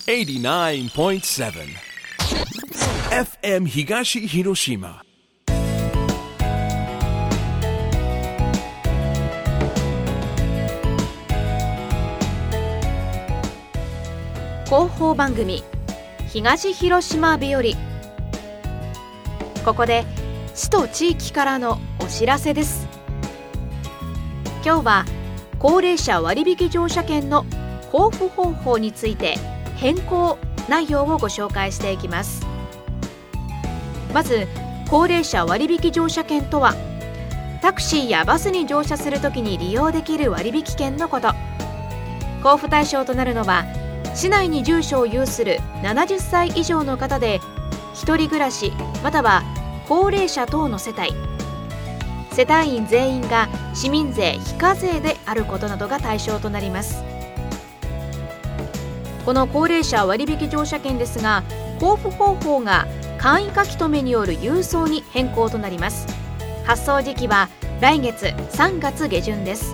89.7 FM 東広島。 広報番組東広島日和。ここで市と地域からのお知らせです。今日は高齢者割引乗車券の交付方法について変更内容をご紹介していきます。まず高齢者割引乗車券とは、タクシーやバスに乗車するときに利用できる割引券のこと。交付対象となるのは市内に住所を有する70歳以上の方で、一人暮らしまたは高齢者等の世帯、世帯員全員が市民税非課税であることなどが対象となります。この高齢者割引乗車券ですが、交付方法が簡易書き留めによる郵送に変更となります。発送時期は来月3月下旬です。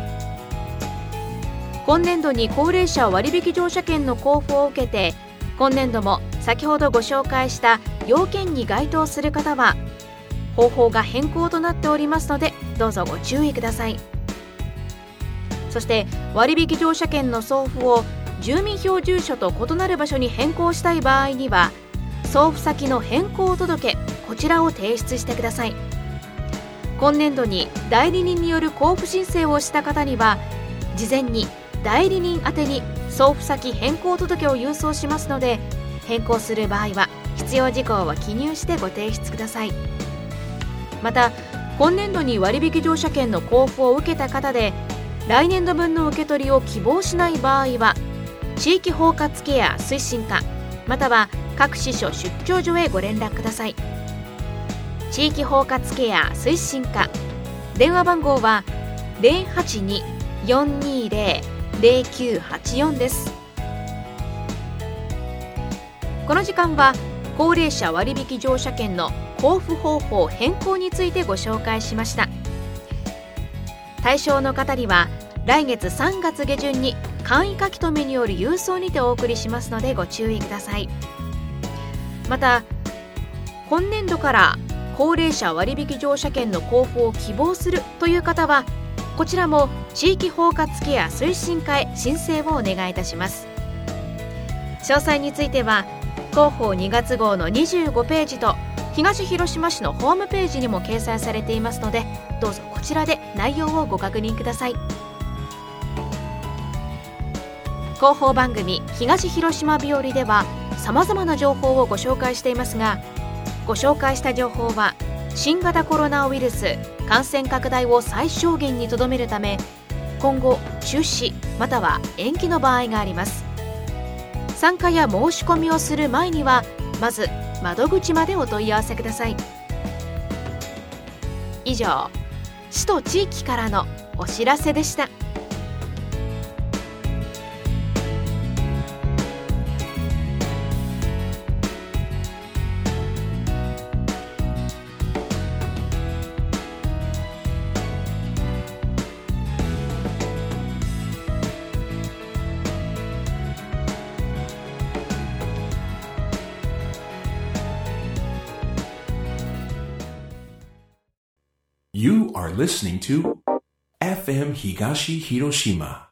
今年度に高齢者割引乗車券の交付を受けて、今年度も先ほどご紹介した要件に該当する方は方法が変更となっておりますので、どうぞご注意ください。そして割引乗車券の送付を住民票住所と異なる場所に変更したい場合には、送付先の変更届、こちらを提出してください。今年度に代理人による交付申請をした方には、事前に代理人宛てに送付先変更届を郵送しますので、変更する場合は必要事項を記入してご提出ください。また今年度に割引乗車券の交付を受けた方で、来年度分の受け取りを希望しない場合は、地域包括ケア推進課または各支所出張所へご連絡ください。地域包括ケア推進課、電話番号は 082-420-0984 です。この時間は高齢者割引乗車券の交付方法変更についてご紹介しました。対象の方には来月3月下旬に簡易書き留めによる郵送にてお送りしますのでご注意ください。また今年度から高齢者割引乗車券の交付を希望するという方は、こちらも地域包括ケア推進課へ申請をお願いいたします。詳細については広報2月号の25ページと東広島市のホームページにも掲載されていますので、どうぞこちらで内容をご確認ください。広報番組東広島日和では様々な情報をご紹介していますが、ご紹介した情報は新型コロナウイルス感染拡大を最小限にとどめるため、今後中止または延期の場合があります。参加や申し込みをする前には、まず窓口までお問い合わせください。以上、市と地域からのお知らせでした。 You are listening to FM 東広島